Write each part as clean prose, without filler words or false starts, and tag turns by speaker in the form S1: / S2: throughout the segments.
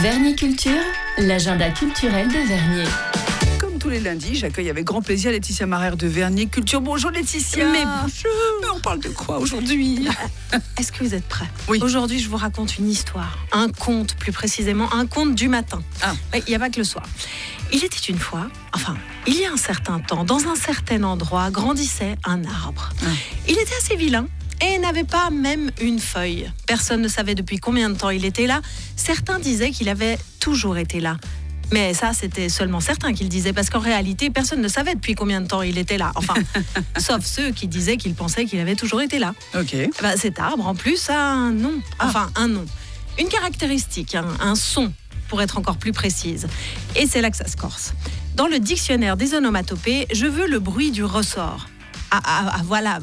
S1: Vernier Culture, l'agenda culturel de Vernier.
S2: Comme tous les lundis, j'accueille avec grand plaisir Laetitia Marère de Vernier Culture. Bonjour Laetitia.
S3: Mais bonjour.
S2: Mais on parle de quoi aujourd'hui?
S3: Est-ce que vous êtes prêts?
S2: Oui.
S3: Aujourd'hui, je vous raconte une histoire, un conte plus précisément, un conte du matin.
S2: Ah.
S3: Il n'y a pas que le soir. Il était une fois, il y a un certain temps, dans un certain endroit, grandissait un arbre.
S2: Ah.
S3: Il était assez vilain et n'avait pas même une feuille. Personne ne savait depuis combien de temps il était là. Certains disaient qu'il avait toujours été là. Mais ça, c'était seulement certains qui le disaient, parce qu'en réalité, personne ne savait depuis combien de temps il était là. Sauf ceux qui disaient qu'ils pensaient qu'il avait toujours été là.
S2: Ok.
S3: Cet arbre, en plus, a un nom. Un nom. Une caractéristique, un son, pour être encore plus précise. Et c'est là que ça se corse. Dans le dictionnaire des onomatopées, je veux le bruit du ressort. Voilà.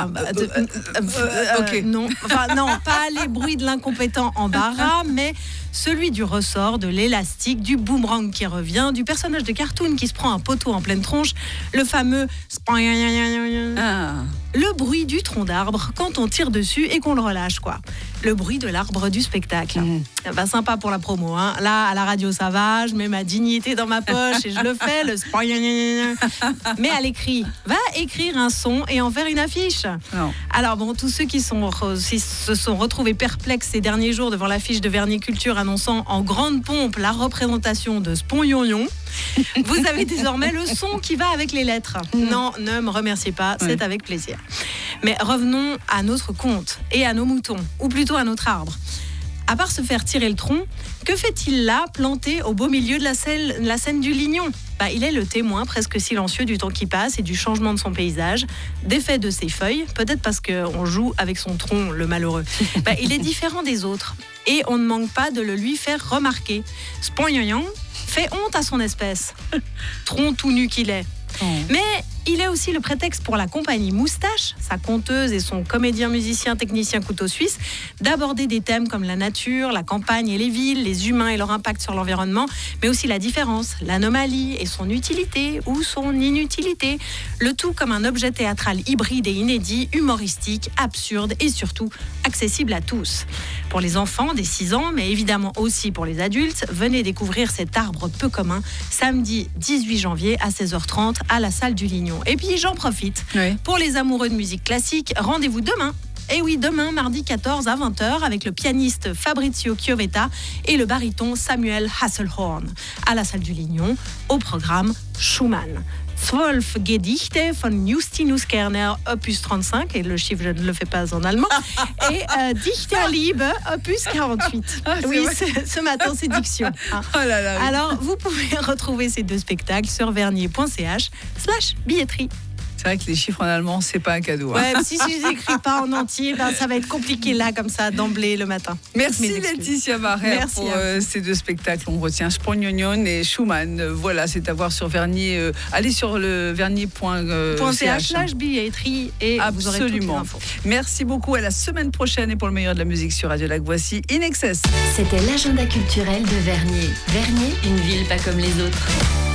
S2: Ok.
S3: Non, pas les bruits de l'incompétent embarras, mais celui du ressort, de l'élastique, du boomerang qui revient, du personnage de cartoon qui se prend un poteau en pleine tronche, le fameux le bruit du tronc d'arbre quand on tire dessus et qu'on le relâche, quoi. Le bruit de l'arbre du spectacle. Sympa pour la promo, hein. Là, à la radio, ça va, je mets ma dignité dans ma poche et je le fais, mais à l'écrit, va écrire un son et en faire une affiche.
S2: Non.
S3: Alors tous ceux qui se sont retrouvés perplexes ces derniers jours devant l'affiche de Vernier Culture annonçant en grande pompe la représentation de Spon-Yon-Yon, vous avez désormais le son qui va avec les lettres. Non, ne me remerciez pas, c'est avec plaisir. Mais revenons à notre conte et à nos moutons, ou plutôt à notre arbre. À part se faire tirer le tronc, que fait-il là, planté au beau milieu de la scène du Lignon? Il est le témoin presque silencieux du temps qui passe et du changement de son paysage, d'effet de ses feuilles, peut-être parce qu'on joue avec son tronc, le malheureux. Il est différent des autres et on ne manque pas de le lui faire remarquer. Spon-Yon-Yon fait honte à son espèce, tronc tout nu qu'il est. Mais il est aussi le prétexte pour la compagnie Moustache, sa conteuse et son comédien, musicien, technicien couteau suisse, d'aborder des thèmes comme la nature, la campagne et les villes, les humains et leur impact sur l'environnement, mais aussi la différence, l'anomalie et son utilité ou son inutilité. Le tout comme un objet théâtral hybride et inédit, humoristique, absurde et surtout accessible à tous. Pour les enfants des 6 ans, mais évidemment aussi pour les adultes, venez découvrir cet arbre peu commun samedi 18 janvier à 16h30 à la salle du Lignon. Et puis j'en profite. Pour les amoureux de musique classique, rendez-vous demain. Et oui, demain, mardi 14 à 20h, avec le pianiste Fabrizio Chiovetta et le baryton Samuel Hasselhorn. À la salle du Lignon, au programme Schumann. 12 Gedichte von Justinus Kerner, opus 35, et le chiffre, je ne le fais pas en allemand, et Dichterliebe, opus 48. Ce matin, c'est diction. Alors, vous pouvez retrouver ces 2 spectacles sur vernier.ch/billetterie.
S2: C'est vrai que les chiffres en allemand, c'est pas un cadeau.
S3: Si je les écris pas en entier, ça va être compliqué là, comme ça, d'emblée le matin.
S2: Merci Laetitia Marère pour ces 2 spectacles. On retient Spon-Yon-Yon et Schumann. Voilà, c'est à voir sur Vernier. Allez sur le vernier.ch/billetterie et vous aurez toutes les infos. Merci beaucoup. À la semaine prochaine et pour le meilleur de la musique sur Radio Lac, voici In Excess.
S1: C'était l'agenda culturel de Vernier. Vernier, une ville pas comme les autres.